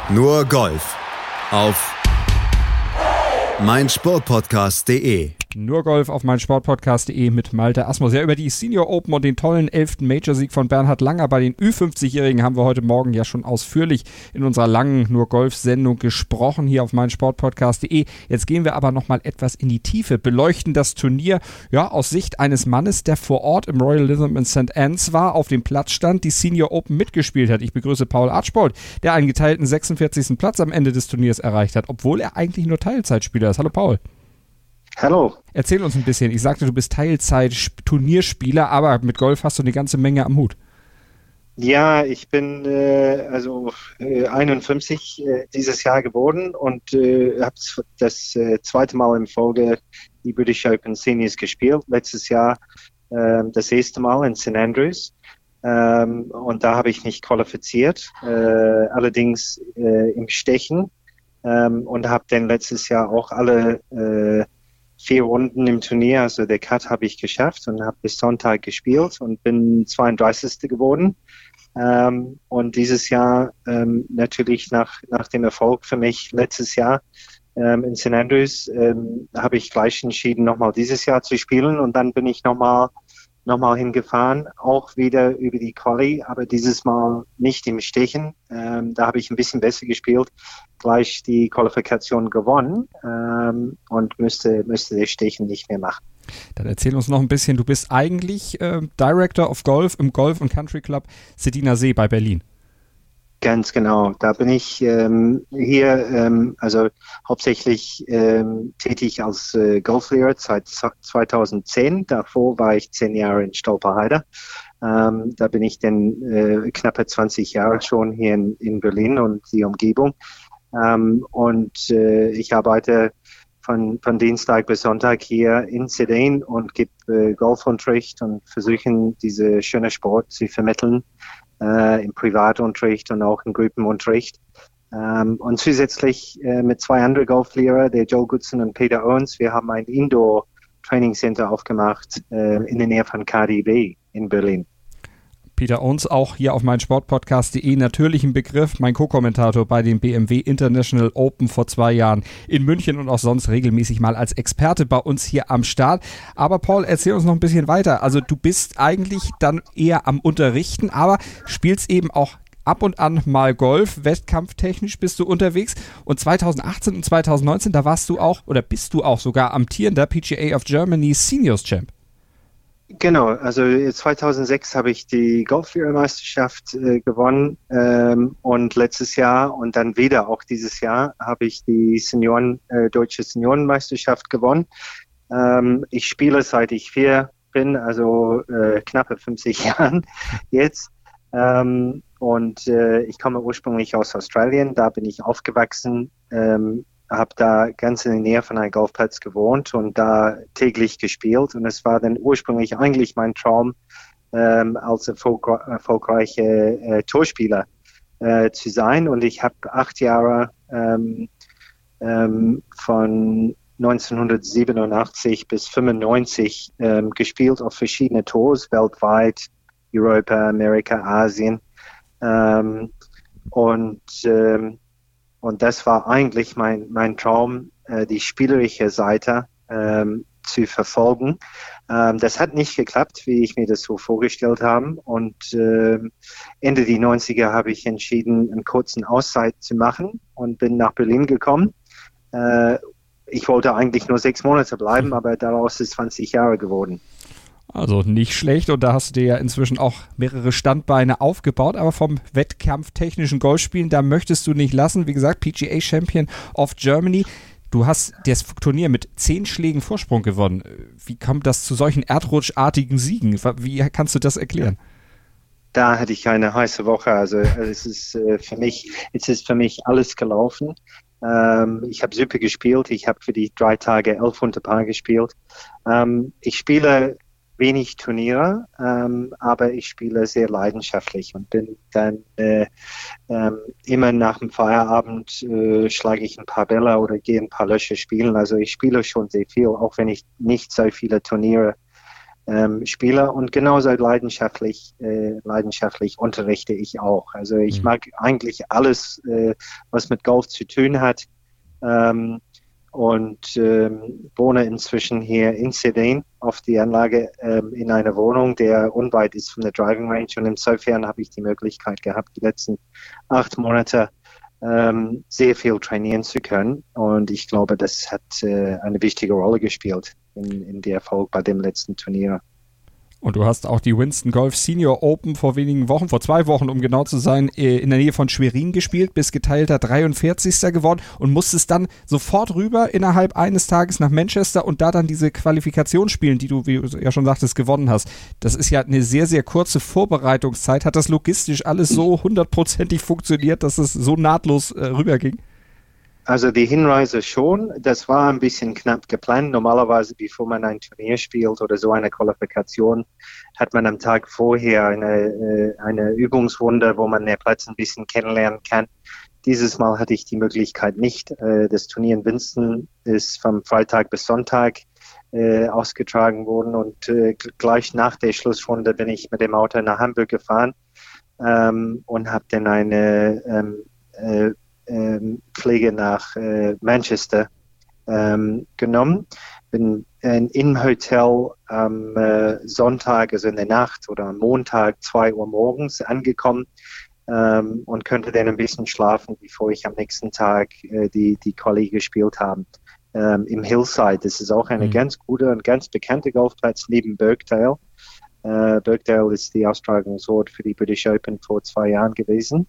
Nur Golf auf meinsportpodcast.de. Nur Golf auf meinsportpodcast.de mit Malte Asmus. Ja, über die Senior Open und den tollen 11. Major-Sieg von Bernhard Langer bei den Ü50-Jährigen haben wir heute Morgen ja schon ausführlich in unserer langen Nur Golf-Sendung gesprochen hier auf meinsportpodcast.de. Jetzt gehen wir aber nochmal etwas in die Tiefe, beleuchten das Turnier aus Sicht eines Mannes, der vor Ort im Royal Lytham in St. Anne's war, auf dem Platz stand, die Senior Open mitgespielt hat. Ich begrüße Paul Archbold, der einen geteilten 46. Platz am Ende des Turniers erreicht hat, obwohl er eigentlich nur Teilzeitspieler ist. Hallo Paul. Hallo. Erzähl uns ein bisschen. Ich sagte, du bist Teilzeit-Turnierspieler, aber mit Golf hast du eine ganze Menge am Hut. Ja, ich bin 51 dieses Jahr geworden und habe das zweite Mal in Folge die British Open Seniors gespielt. Letztes Jahr das erste Mal in St. Andrews. Und da habe ich mich qualifiziert, allerdings im Stechen. Und habe dann letztes Jahr auch alle 4 Runden im Turnier, also der Cut habe ich geschafft und habe bis Sonntag gespielt und bin 32. geworden. Und dieses Jahr natürlich nach dem Erfolg für mich letztes Jahr in St. Andrews habe ich gleich entschieden, nochmal dieses Jahr zu spielen, und dann bin ich nochmal hingefahren, auch wieder über die Quali, aber dieses Mal nicht im Stechen. Da habe ich ein bisschen besser gespielt, gleich die Qualifikation gewonnen und müsste der Stechen nicht mehr machen. Dann erzähl uns noch ein bisschen, du bist eigentlich Director of Golf im Golf & Country Club Sediner See bei Berlin. Ganz genau. Da bin ich hier hauptsächlich tätig als Golflehrer seit 2010. Davor war ich 10 Jahre in Stolperheide. Da bin ich dann knappe 20 Jahre schon hier in Berlin und die Umgebung. Ich arbeite von Dienstag bis Sonntag hier in Sedin und gebe Golfunterricht und versuche, diese schöne Sport zu vermitteln. Im Privatunterricht und auch im Gruppenunterricht. Und zusätzlich mit 2 anderen Golflehrer, der Joel Goodson und Peter Owens, wir haben ein Indoor-Training-Center aufgemacht in der Nähe von KDB in Berlin. Peter Owens, auch hier auf meinsportpodcast.de natürlich ein Begriff, mein Co-Kommentator bei den BMW International Open vor 2 Jahren in München und auch sonst regelmäßig mal als Experte bei uns hier am Start. Aber Paul, erzähl uns noch ein bisschen weiter. Also du bist eigentlich dann eher am Unterrichten, aber spielst eben auch ab und an mal Golf, wettkampftechnisch bist du unterwegs, und 2018 und 2019, da warst du auch oder bist du auch sogar amtierender PGA of Germany Seniors Champ. Genau, also 2006 habe ich die Golflehrermeisterschaft gewonnen und letztes Jahr und dann wieder auch dieses Jahr habe ich die deutsche Seniorenmeisterschaft gewonnen. Ich spiele seit ich 4 bin, also knappe 50 Jahren jetzt. Ich komme ursprünglich aus Australien, da bin ich aufgewachsen, habe da ganz in der Nähe von einem Golfplatz gewohnt und da täglich gespielt, und es war dann ursprünglich eigentlich mein Traum, als erfolgreicher Tourspieler zu sein, und ich habe 8 Jahre von 1987 bis 95 gespielt auf verschiedene Tours weltweit, Europa, Amerika, Asien, und das war eigentlich mein Traum, die spielerische Seite zu verfolgen. Das hat nicht geklappt, wie ich mir das so vorgestellt habe. Und Ende die 90er habe ich entschieden, einen kurzen Auszeit zu machen und bin nach Berlin gekommen. Ich wollte eigentlich nur 6 Monate bleiben, aber daraus ist 20 Jahre geworden. Also nicht schlecht, und da hast du dir ja inzwischen auch mehrere Standbeine aufgebaut, aber vom wettkampftechnischen Golfspielen, da möchtest du nicht lassen. Wie gesagt, PGA Champion of Germany. Du hast das Turnier mit 10 Schlägen Vorsprung gewonnen. Wie kommt das zu solchen erdrutschartigen Siegen? Wie kannst du das erklären? Da hatte ich eine heiße Woche. Also es ist für mich alles gelaufen. Ich habe super gespielt. Ich habe für die 3 Tage 11 unter Par gespielt. Ich spiele wenig Turniere, aber ich spiele sehr leidenschaftlich und bin dann immer nach dem Feierabend schlage ich ein paar Bälle oder gehe ein paar Löcher spielen. Also ich spiele schon sehr viel, auch wenn ich nicht so viele Turniere Spieler und genauso leidenschaftlich unterrichte ich auch. Also ich mag eigentlich alles, was mit Golf zu tun hat. Wohne inzwischen hier in Sedan auf die Anlage in einer Wohnung, der unweit ist von der Driving Range, und insofern habe ich die Möglichkeit gehabt, die letzten 8 Monate sehr viel trainieren zu können, und ich glaube, das hat eine wichtige Rolle gespielt in der Erfolg bei dem letzten Turnier. Und du hast auch die Winston Golf Senior Open vor 2 Wochen, um genau zu sein, in der Nähe von Schwerin gespielt, bist geteilter 43. geworden und musstest dann sofort rüber innerhalb eines Tages nach Manchester und da dann diese Qualifikation spielen, die du, wie du ja schon sagtest, gewonnen hast. Das ist ja eine sehr, sehr kurze Vorbereitungszeit. Hat das logistisch alles so 100%ig funktioniert, dass es so nahtlos rüberging? Also die Hinreise schon, das war ein bisschen knapp geplant. Normalerweise, bevor man ein Turnier spielt oder so eine Qualifikation, hat man am Tag vorher eine Übungsrunde, wo man den Platz ein bisschen kennenlernen kann. Dieses Mal hatte ich die Möglichkeit nicht. Das Turnier in Winston ist vom Freitag bis Sonntag ausgetragen worden, und gleich nach der Schlussrunde bin ich mit dem Auto nach Hamburg gefahren und habe dann eine Pflege nach Manchester genommen. Bin im Hotel am Sonntag, also in der Nacht oder am Montag 2 Uhr morgens angekommen und könnte dann ein bisschen schlafen, bevor ich am nächsten Tag die Quali gespielt habe. Im Hillside, das ist auch eine ganz gute und ganz bekannte Golfplatz neben Birkdale. Birkdale ist die Austragungsort für die British Open vor 2 Jahren gewesen.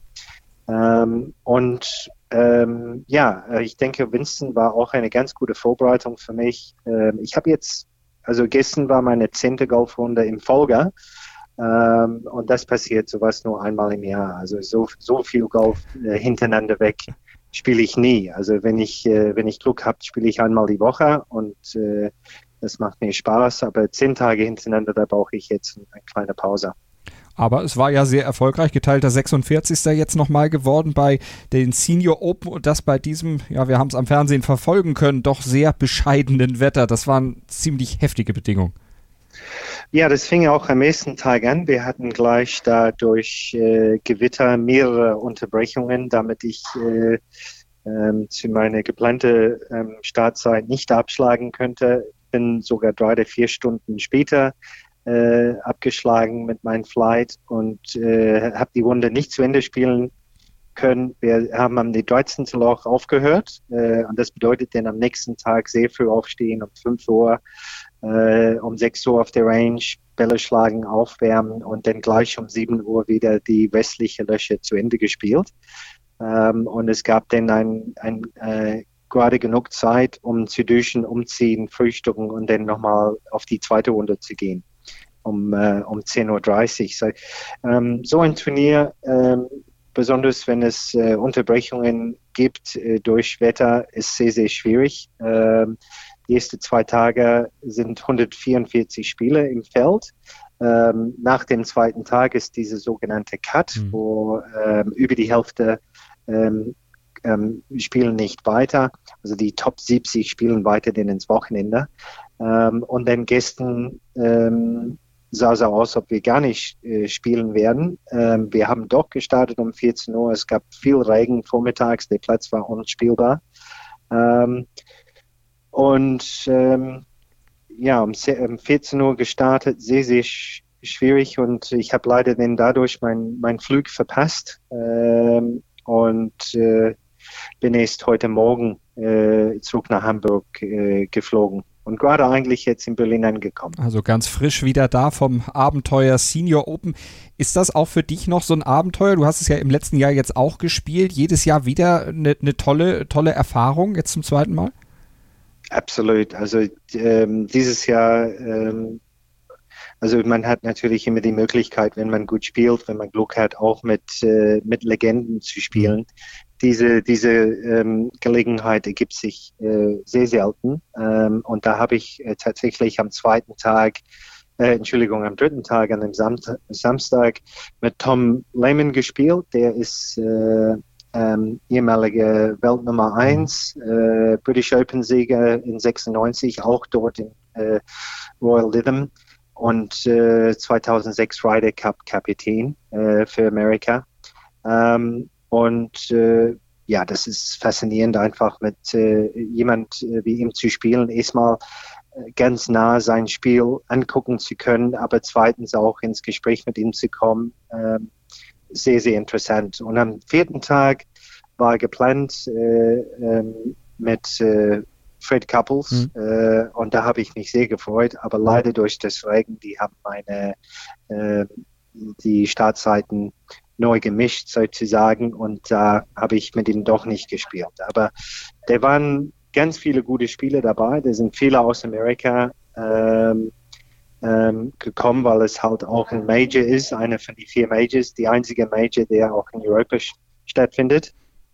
Ich denke, Winston war auch eine ganz gute Vorbereitung für mich. Ich habe gestern war meine 10. Golfrunde im Folge, und das passiert sowas nur einmal im Jahr. Also so viel Golf hintereinander weg spiele ich nie. Also wenn ich Glück habe, spiele ich einmal die Woche, und das macht mir Spaß, aber 10 Tage hintereinander, da brauche ich jetzt eine kleine Pause. Aber es war ja sehr erfolgreich, geteilter 46. jetzt nochmal geworden bei den Senior Open, und das bei diesem, ja, wir haben es am Fernsehen verfolgen können, doch sehr bescheidenen Wetter. Das waren ziemlich heftige Bedingungen. Ja, das fing auch am ersten Tag an. Wir hatten gleich da durch Gewitter mehrere Unterbrechungen, damit ich zu meiner geplanten Startzeit nicht abschlagen könnte. Bin sogar 3 oder 4 Stunden später abgeschlagen mit meinem Flight und habe die Runde nicht zu Ende spielen können. Wir haben am 13. Loch aufgehört, und das bedeutet dann am nächsten Tag sehr früh aufstehen, um 5 Uhr, um 6 Uhr auf der Range, Bälle schlagen, aufwärmen und dann gleich um 7 Uhr wieder die westliche Löcher zu Ende gespielt. Und es gab dann gerade genug Zeit, um zu duschen, umziehen, frühstücken und dann nochmal auf die zweite Runde zu gehen. Um 10.30 Uhr. So ein Turnier, besonders wenn es Unterbrechungen gibt durch Wetter, ist sehr, sehr schwierig. Die ersten 2 Tage sind 144 Spieler im Feld. Nach dem zweiten Tag ist diese sogenannte Cut, wo über die Hälfte spielen nicht weiter. Also die Top 70 spielen weiter denn ins Wochenende. Und dann gestern sah so aus, ob wir gar nicht spielen werden. Wir haben doch gestartet um 14 Uhr. Es gab viel Regen vormittags. Der Platz war unspielbar. Um 14 Uhr gestartet. Sehr, sehr schwierig. Und ich habe leider dann dadurch meinen Flug verpasst. Bin erst heute Morgen zurück nach Hamburg geflogen. Und gerade eigentlich jetzt in Berlin angekommen. Also ganz frisch wieder da vom Abenteuer Senior Open. Ist das auch für dich noch so ein Abenteuer? Du hast es ja im letzten Jahr jetzt auch gespielt. Jedes Jahr wieder eine tolle Erfahrung, jetzt zum zweiten Mal? Absolut. Also dieses Jahr, also man hat natürlich immer die Möglichkeit, wenn man gut spielt, wenn man Glück hat, auch mit Legenden zu spielen. Diese Gelegenheit ergibt sich sehr selten. Und da habe ich tatsächlich am dritten Tag, an dem Samstag mit Tom Lehman gespielt. Der ist ehemaliger Weltnummer 1, British Open Sieger in 96, auch dort in Royal Lytham. und 2006 Ryder Cup Kapitän für Amerika. Ja, das ist faszinierend, einfach mit jemand wie ihm zu spielen. Erstmal ganz nah sein Spiel angucken zu können, aber zweitens auch ins Gespräch mit ihm zu kommen. Sehr, sehr interessant. Und am 4. Tag war geplant mit Fred Couples und da habe ich mich sehr gefreut, aber leider durch das Regen, die haben die Startzeiten neu gemischt sozusagen und da habe ich mit ihm doch nicht gespielt. Aber da waren ganz viele gute Spieler dabei, da sind viele aus Amerika gekommen, weil es halt auch ein Major ist, einer von den 4 Majors, die einzige Major, der auch in Europa stattfindet.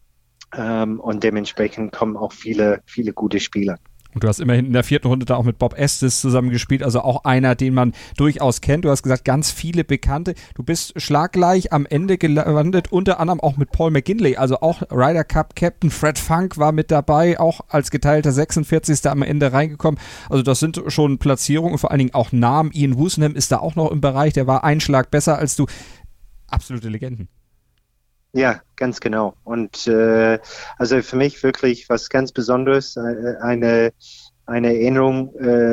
Und dementsprechend kommen auch viele, viele gute Spieler. Und du hast immerhin in der 4. Runde da auch mit Bob Estes zusammengespielt, also auch einer, den man durchaus kennt. Du hast gesagt, ganz viele Bekannte. Du bist schlaggleich am Ende gelandet, unter anderem auch mit Paul McGinley, also auch Ryder Cup Captain. Fred Funk war mit dabei, auch als geteilter 46. am Ende reingekommen. Also das sind schon Platzierungen und vor allen Dingen auch Namen. Ian Woosnam ist da auch noch im Bereich, der war einen Schlag besser als du. Absolute Legenden. Ja, ganz genau. Und also für mich wirklich was ganz Besonderes, eine Erinnerung,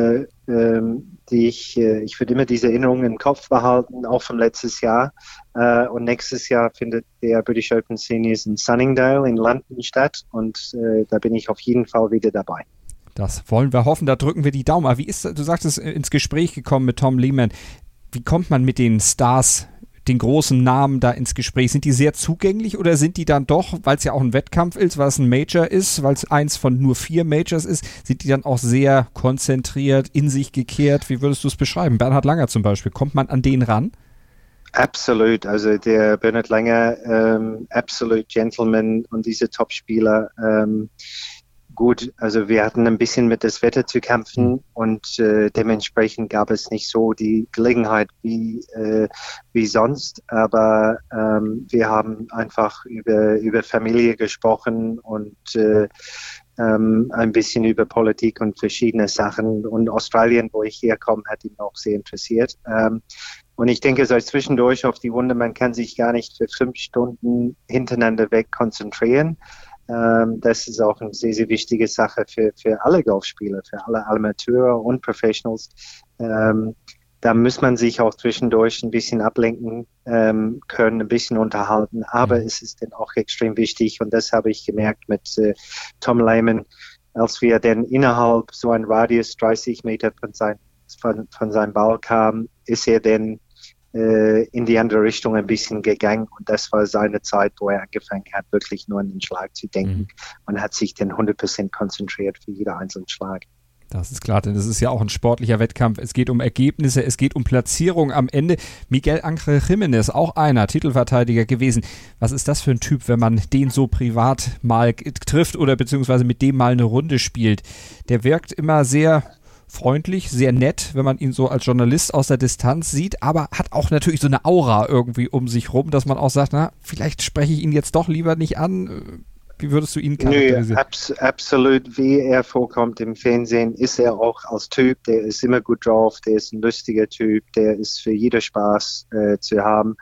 die ich würde immer diese Erinnerung im Kopf behalten, auch vom letztes Jahr. Und nächstes Jahr findet der British Open Seniors in Sunningdale in London statt und da bin ich auf jeden Fall wieder dabei. Das wollen wir hoffen, da drücken wir die Daumen. Aber du sagtest, ins Gespräch gekommen mit Tom Lehman. Wie kommt man mit den Stars, den großen Namen da ins Gespräch? Sind die sehr zugänglich oder sind die dann doch, weil es ja auch ein Wettkampf ist, weil es ein Major ist, weil es eins von nur 4 Majors ist, sind die dann auch sehr konzentriert, in sich gekehrt? Wie würdest du es beschreiben? Bernhard Langer zum Beispiel, kommt man an den ran? Absolut, also der Bernhard Langer, absolut Gentleman und diese Topspieler, gut, also wir hatten ein bisschen mit das Wetter zu kämpfen und dementsprechend gab es nicht so die Gelegenheit wie sonst, aber wir haben einfach über Familie gesprochen und ein bisschen über Politik und verschiedene Sachen und Australien, wo ich herkomme, hat ihn auch sehr interessiert. Und ich denke, so zwischendurch auf die Runde, man kann sich gar nicht für 5 Stunden hintereinander weg konzentrieren. Das ist auch eine sehr, sehr wichtige Sache für alle Golfspieler, für alle Amateure und Professionals. Da muss man sich auch zwischendurch ein bisschen ablenken können, ein bisschen unterhalten. Aber es ist dann auch extrem wichtig und das habe ich gemerkt mit Tom Lehman, als wir dann innerhalb so ein Radius 30 Meter von seinem Ball kamen, ist er dann in die andere Richtung ein bisschen gegangen und das war seine Zeit, wo er angefangen hat, wirklich nur an den Schlag zu denken und hat sich dann 100% konzentriert für jeden einzelnen Schlag. Das ist klar, denn es ist ja auch ein sportlicher Wettkampf. Es geht um Ergebnisse, es geht um Platzierung am Ende. Miguel Ángel Jiménez, auch einer, Titelverteidiger gewesen. Was ist das für ein Typ, wenn man den so privat mal trifft oder beziehungsweise mit dem mal eine Runde spielt? Der wirkt immer sehr freundlich, sehr nett, wenn man ihn so als Journalist aus der Distanz sieht, aber hat auch natürlich so eine Aura irgendwie um sich rum, dass man auch sagt, na, vielleicht spreche ich ihn jetzt doch lieber nicht an. Wie würdest du ihn charakterisieren? Nö, absolut, wie er vorkommt im Fernsehen, ist er auch als Typ, der ist immer gut drauf, der ist ein lustiger Typ, der ist für jeder Spaß zu haben.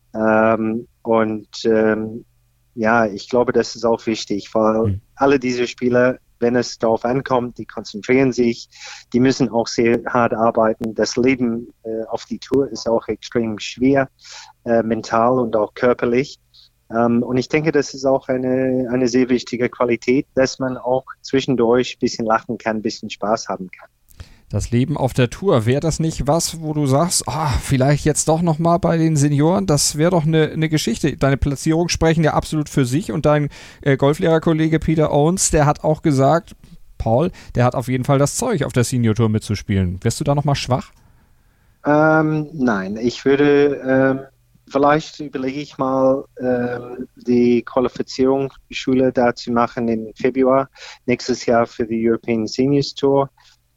Ja, ich glaube, das ist auch wichtig, weil alle diese Spieler, wenn es darauf ankommt, die konzentrieren sich, die müssen auch sehr hart arbeiten. Das Leben auf die Tour ist auch extrem schwer, mental und auch körperlich. Und ich denke, das ist auch eine sehr wichtige Qualität, dass man auch zwischendurch ein bisschen lachen kann, ein bisschen Spaß haben kann. Das Leben auf der Tour, wäre das nicht was, wo du sagst, vielleicht jetzt doch nochmal bei den Senioren, das wäre doch eine Geschichte. Deine Platzierungen sprechen ja absolut für sich und dein Golflehrerkollege Peter Owens, der hat auch gesagt, Paul, der hat auf jeden Fall das Zeug, auf der Senior Tour mitzuspielen. Wärst du da nochmal schwach? Nein, ich würde, vielleicht überlege ich mal, die Qualifizierungsschule da zu machen im Februar, nächstes Jahr für die European Seniors Tour.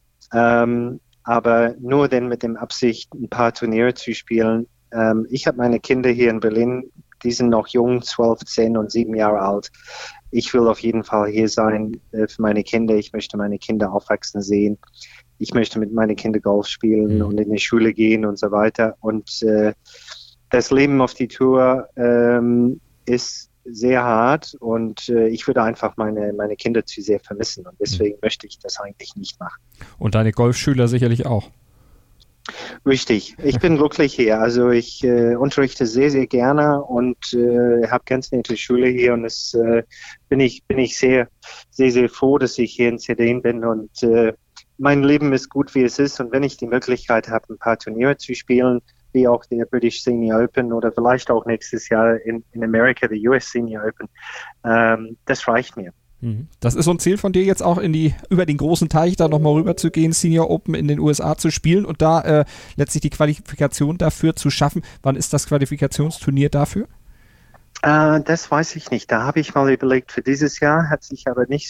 Aber nur dann mit dem Absicht, ein paar Turniere zu spielen. Ich habe meine Kinder hier in Berlin, die sind noch jung, 12, 10 und 7 Jahre alt. Ich will auf jeden Fall hier sein für meine Kinder. Ich möchte meine Kinder aufwachsen sehen. ich möchte mit meinen Kindern Golf spielen und in die Schule gehen und so weiter. Und das Leben auf die Tour ist sehr hart und ich würde einfach meine Kinder zu sehr vermissen und deswegen möchte ich das eigentlich nicht machen. Und deine Golfschüler sicherlich auch. Richtig, ich bin glücklich hier. Also ich unterrichte sehr, sehr gerne und habe ganz nette Schule hier und es bin ich sehr, sehr, sehr froh, dass ich hier in Zerdin bin und mein Leben ist gut, wie es ist und wenn ich die Möglichkeit habe, ein paar Turniere zu spielen, wie auch der British Senior Open oder vielleicht auch nächstes Jahr in Amerika, der US Senior Open, das reicht mir. Das ist so ein Ziel von dir jetzt auch über den großen Teich da nochmal rüber zu gehen, Senior Open in den USA zu spielen und da letztlich die Qualifikation dafür zu schaffen. Wann ist das Qualifikationsturnier dafür? Das weiß ich nicht. Da habe ich mal überlegt für dieses Jahr, hat sich aber nicht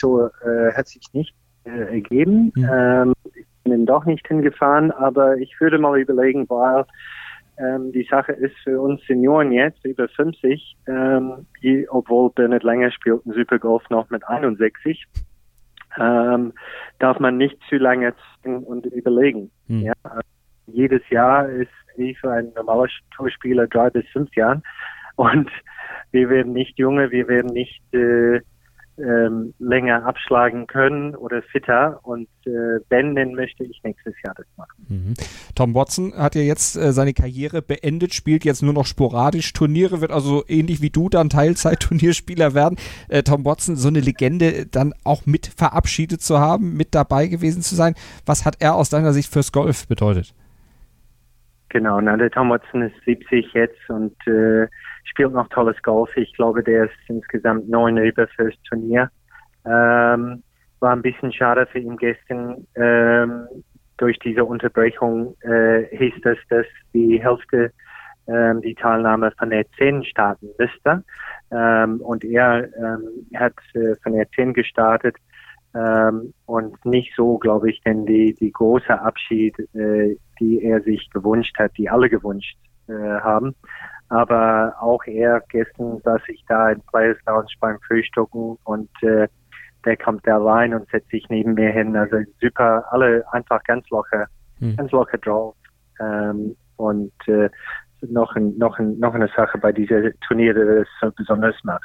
ergeben. Ich bin doch nicht hingefahren, aber ich würde mal überlegen, weil die Sache ist für uns Senioren jetzt, über 50, obwohl Bernhard Langer spielt ein Supergolf noch mit 61, darf man nicht zu lange ziehen und überlegen. Ja? Jedes Jahr ist wie für einen normalen Tourspieler 3 bis 5 Jahren und wir werden nicht jünger, wir werden nicht länger abschlagen können oder fitter und wenn, dann möchte ich nächstes Jahr das machen. Tom Watson hat ja jetzt seine Karriere beendet, spielt jetzt nur noch sporadisch Turniere, wird also ähnlich wie du dann Teilzeit-Turnierspieler werden. Tom Watson, so eine Legende dann auch mit verabschiedet zu haben, mit dabei gewesen zu sein. Was hat er aus deiner Sicht fürs Golf bedeutet? Genau, der Tom Watson ist 70 jetzt und spielt noch tolles Golf. Ich glaube, der ist insgesamt 9 über fürs Turnier. War ein bisschen schade für ihn gestern. Durch diese Unterbrechung hieß das, dass die Hälfte die Teilnahme von der 10 starten müsste. Und er hat von der 10 gestartet. Und nicht so, glaube ich, denn die große Abschied, die er sich gewünscht hat, die alle gewünscht haben. Aber auch er, gestern saß ich da in Players Lounge beim Frühstücken und der kommt da rein und setzt sich neben mir hin. Also super, alle einfach ganz locker drauf. Und noch eine Sache bei dieser Turnier, die das so besonders macht.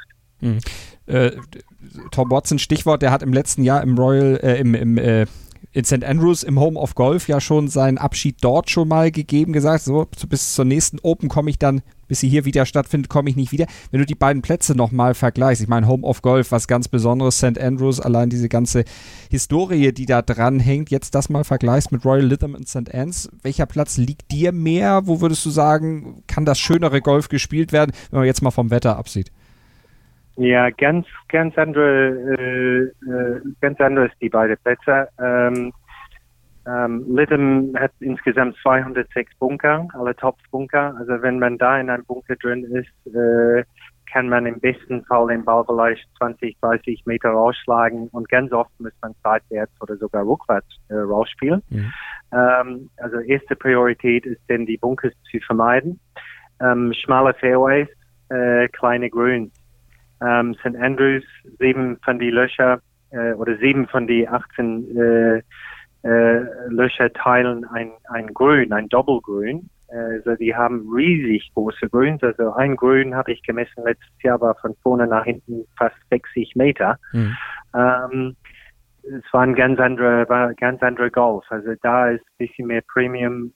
Tom Watson, Stichwort, der hat im letzten Jahr im in St. Andrews im Home of Golf ja schon seinen Abschied dort schon mal gegeben, gesagt, so bis zur nächsten Open komme ich dann, bis sie hier wieder stattfindet, komme ich nicht wieder. Wenn du die beiden Plätze nochmal vergleichst, ich meine Home of Golf, was ganz Besonderes, St. Andrews, allein diese ganze Historie, die da dran hängt, jetzt das mal vergleichst mit Royal Lytham und St. Anne's, welcher Platz liegt dir mehr? Wo würdest du sagen, kann das schönere Golf gespielt werden, wenn man jetzt mal vom Wetter absieht? Ja, ganz anderes die beiden Plätze. Lytham hat insgesamt 206 Bunker, alle Top-Bunker. Also wenn man da in einem Bunker drin ist, kann man im besten Fall den Ball vielleicht 20, 30 Meter rausschlagen und ganz oft muss man seitwärts oder sogar rückwärts rausspielen. Also erste Priorität ist denn, die Bunkers zu vermeiden. Schmale Fairways, kleine Grüns. St. Andrews, 7 von die Löcher oder 7 von die 18 Löcher teilen ein Grün, ein Doppelgrün. Also die haben riesig große Grüns. Also ein Grün habe ich gemessen letztes Jahr, war von vorne nach hinten fast 60 Meter. Es war ein ganz anderer Golf. Also da ist ein bisschen mehr Premium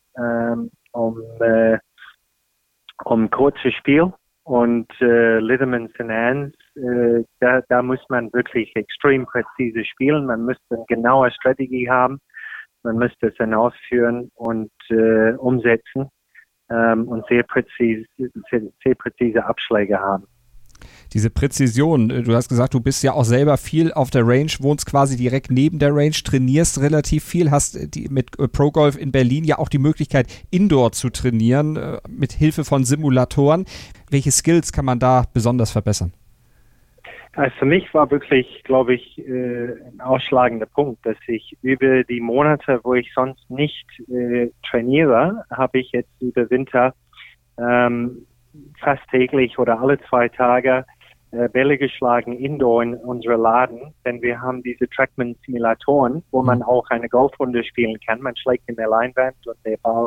um kurzes Spiel. Und Lytham und St. Anne's, da muss man wirklich extrem präzise spielen. Man muss eine genaue Strategie haben. Man muss das dann ausführen und umsetzen und sehr präzise Abschläge haben. Diese Präzision, du hast gesagt, du bist ja auch selber viel auf der Range, wohnst quasi direkt neben der Range, trainierst relativ viel, hast mit Pro Golf in Berlin ja auch die Möglichkeit, Indoor zu trainieren, mit Hilfe von Simulatoren. Welche Skills kann man da besonders verbessern? Also für mich war wirklich, glaube ich, ein ausschlagender Punkt, dass ich über die Monate, wo ich sonst nicht trainiere, habe ich jetzt über Winter fast täglich oder alle 2 Tage Bälle geschlagen indoor in unserer Laden, denn wir haben diese Trackman-Simulatoren, wo man auch eine Golfrunde spielen kann. Man schlägt in der Leinwand und der Ball,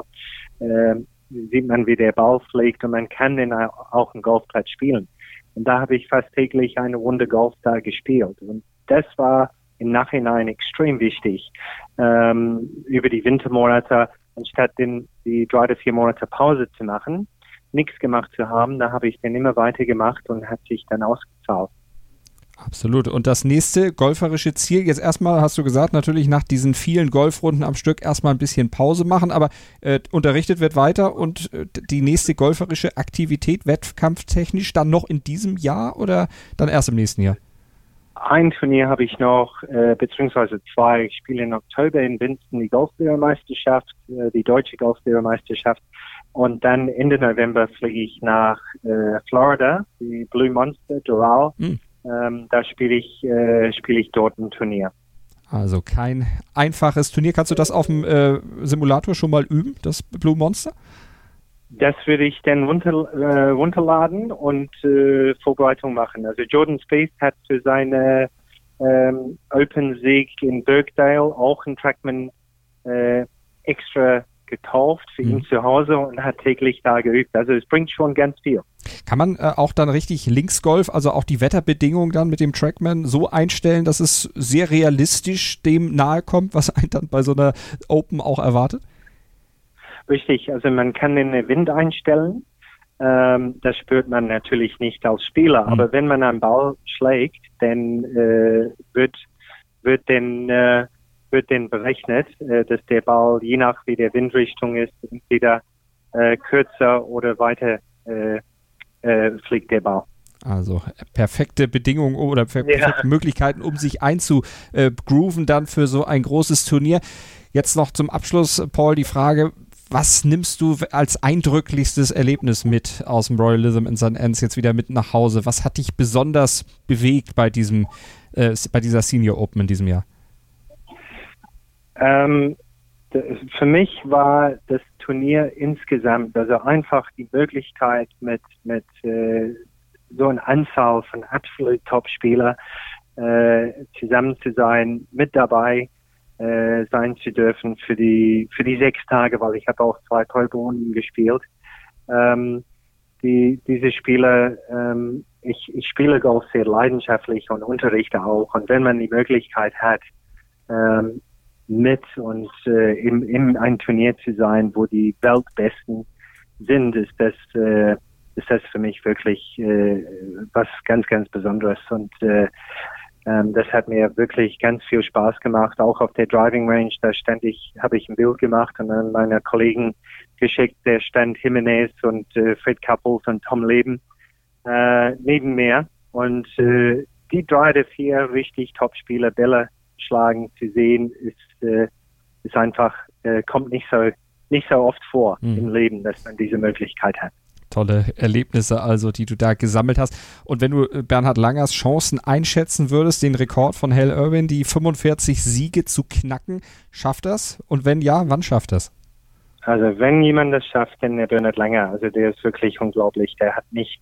sieht man, wie der Ball fliegt und man kann dann auch einen Golfplatz spielen. Und da habe ich fast täglich eine Runde Golf da gespielt. Und das war im Nachhinein extrem wichtig, über die Wintermonate, anstatt die 3 oder 4 Monate Pause zu machen, nichts gemacht zu haben, da habe ich dann immer weiter gemacht und hat sich dann ausgezahlt. Absolut. Und das nächste golferische Ziel, jetzt erstmal hast du gesagt, natürlich nach diesen vielen Golfrunden am Stück erstmal ein bisschen Pause machen, aber unterrichtet wird weiter und die nächste golferische Aktivität wettkampftechnisch dann noch in diesem Jahr oder dann erst im nächsten Jahr? Ein Turnier habe ich noch, beziehungsweise 2. Ich spiele im Oktober in Winston die Golflehrermeisterschaft, die deutsche Golflehrermeisterschaft. Und dann Ende November fliege ich nach Florida, die Blue Monster, Doral. Da spiele ich dort ein Turnier. Also kein einfaches Turnier. Kannst du das auf dem Simulator schon mal üben, das Blue Monster? Das würde ich dann runterladen und Vorbereitung machen. Also Jordan Spieth hat für seine Open-Sieg in Birkdale auch einen Trackman extra gekauft für ihn zu Hause und hat täglich da geübt. Also es bringt schon ganz viel. Kann man auch dann richtig Linksgolf, also auch die Wetterbedingungen dann mit dem Trackman so einstellen, dass es sehr realistisch dem nahe kommt, was einen dann bei so einer Open auch erwartet? Richtig, also man kann den Wind einstellen. Das spürt man natürlich nicht als Spieler, aber wenn man einen Ball schlägt, dann wird dann berechnet, dass der Ball, je nach wie der Windrichtung ist, entweder kürzer oder weiter fliegt der Ball. Also perfekte Bedingungen oder perfekte Möglichkeiten, um sich einzugrooven dann für so ein großes Turnier. Jetzt noch zum Abschluss, Paul, die Frage, was nimmst du als eindrücklichstes Erlebnis mit aus dem Royal Lytham in St. Anne's jetzt wieder mit nach Hause? Was hat dich besonders bewegt bei dieser Senior Open in diesem Jahr? Für mich war das Turnier insgesamt, also einfach die Möglichkeit mit so einer Anzahl von absolut Top-Spielern zusammen zu sein, mit dabei sein zu dürfen für die 6 Tage, weil ich habe auch 2 Proberunden gespielt. Diese Spieler, ich spiele Golf sehr leidenschaftlich und unterrichte auch. Und wenn man die Möglichkeit hat, mit und in ein Turnier zu sein, wo die Weltbesten sind, ist das für mich wirklich was ganz, ganz Besonderes. Und das hat mir wirklich ganz viel Spaß gemacht. Auch auf der Driving Range, da habe ich ein Bild gemacht und dann meine Kollegen geschickt. Der stand Jimenez und Fred Couples und Tom Leben neben mir. Und die 3 oder 4 richtig Top-Spieler Bälle schlagen zu sehen, ist einfach, kommt nicht so oft vor im Leben, dass man diese Möglichkeit hat. Tolle Erlebnisse also, die du da gesammelt hast. Und wenn du Bernhard Langers Chancen einschätzen würdest, den Rekord von Hale Irwin, die 45 Siege zu knacken, schafft das? Und wenn ja, wann schafft das? Also wenn jemand das schafft, dann der Bernhard Langer. Also der ist wirklich unglaublich. Der hat nicht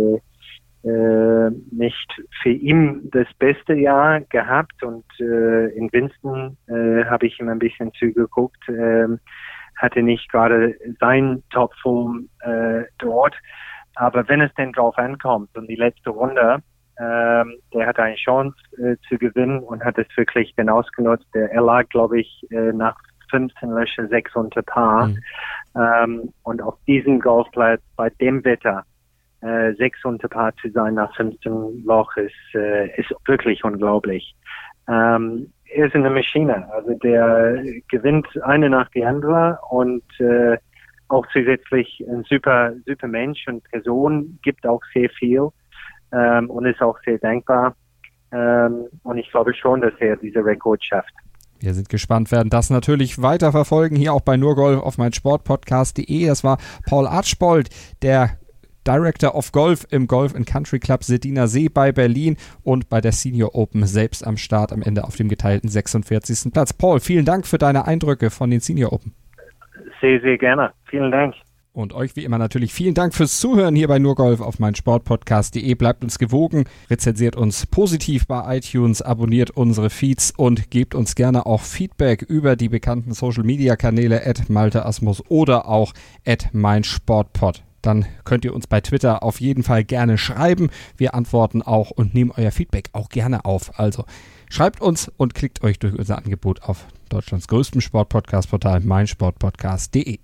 für ihn das beste Jahr gehabt und in Winston habe ich ihm ein bisschen zugeguckt, hatte nicht gerade sein Topform dort, aber wenn es denn drauf ankommt und die letzte Runde, der hatte eine Chance zu gewinnen und hat es wirklich dann ausgenutzt. Er lag, glaube ich, nach 15 Löcher 6 unter Paar und auf diesem Golfplatz bei dem Wetter 6 unter Paar zu sein nach 15 Loch ist wirklich unglaublich. Er ist eine Maschine, also der gewinnt eine nach die andere und auch zusätzlich ein super Mensch und Person, gibt auch sehr viel und ist auch sehr dankbar und ich glaube schon, dass er diese Rekord schafft. Wir sind gespannt, werden das natürlich weiterverfolgen, hier auch bei nurgolf auf meinsportpodcast.de. Das war Paul Archbold, der Director of Golf im Golf & Country Club Sediner See bei Berlin und bei der Senior Open selbst am Start am Ende auf dem geteilten 46. Platz. Paul, vielen Dank für deine Eindrücke von den Senior Open. Sehr, sehr gerne. Vielen Dank. Und euch wie immer natürlich vielen Dank fürs Zuhören hier bei nur Golf auf meinsportpodcast.de. Bleibt uns gewogen, rezensiert uns positiv bei iTunes, abonniert unsere Feeds und gebt uns gerne auch Feedback über die bekannten Social-Media-Kanäle @malteasmus oder auch @meinsportpod. Dann könnt ihr uns bei Twitter auf jeden Fall gerne schreiben. Wir antworten auch und nehmen euer Feedback auch gerne auf. Also schreibt uns und klickt euch durch unser Angebot auf Deutschlands größtem Sportpodcast-Portal meinsportpodcast.de.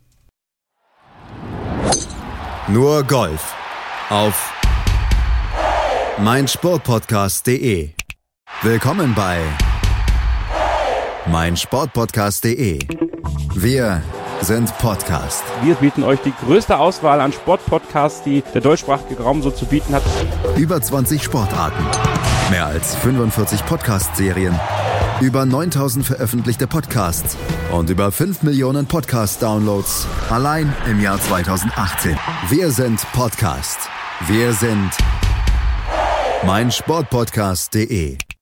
Nur Golf auf meinsportpodcast.de. Willkommen bei meinsportpodcast.de. Wir sind Podcast. Wir bieten euch die größte Auswahl an Sportpodcasts, die der deutschsprachige Raum so zu bieten hat. Über 20 Sportarten, mehr als 45 Podcast-Serien, über 9000 veröffentlichte Podcasts und über 5 Millionen Podcast-Downloads allein im Jahr 2018. Wir sind Podcast. Wir sind meinsportpodcast.de.